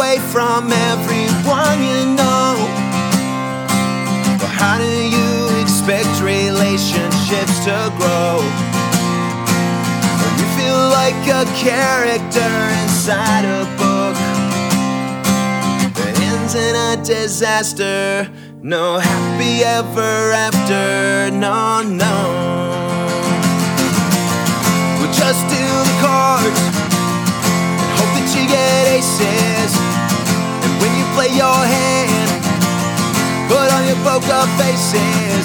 away from everyone you know. But how do you expect relationships to grow when you feel like a character inside a book that ends in a disaster? No happy ever after, no, no. We'll just deal the cards and hope that you get aces. And when you play your hand, put on your poker faces.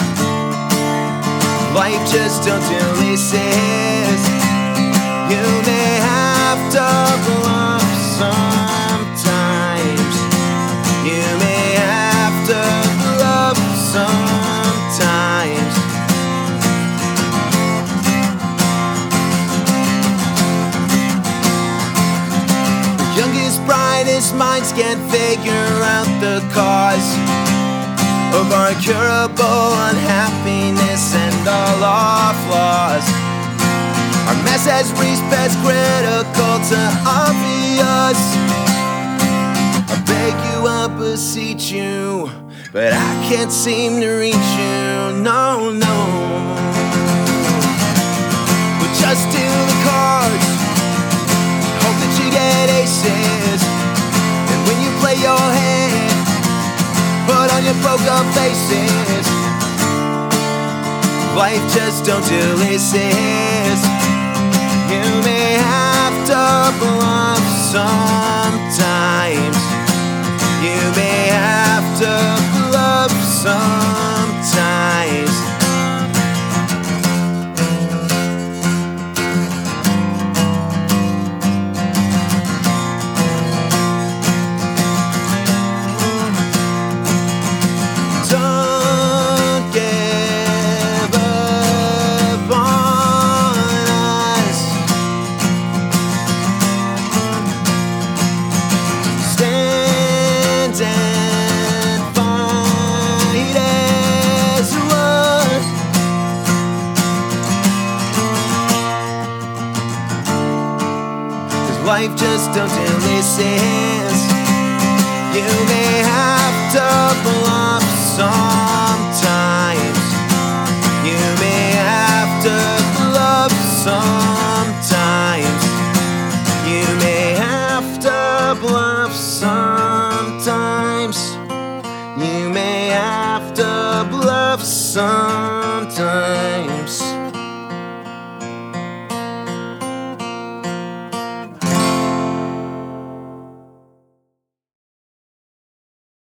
Life just don't do leases. You may have to bluff sometimes. You may have to bluff sometimes. The youngest, brightest minds can't figure out the cause of our incurable unhappiness and all our flaws. Our mess has reached past critical to obvious. I beg you, I beseech you, but I can't seem to reach you, no, no. We'll just deal the cards, hope that you get aces. And when you play your hand, put on your poker faces. Life just don't do leases. You may have to bluff sometimes. You may have to bluff sometimes. Don't give up on us. Stand and fight as one. Cause life just don't do leases. You may have to bluff sometimes. You may have to bluff sometimes. You may have to bluff sometimes. You may have to bluff sometimes.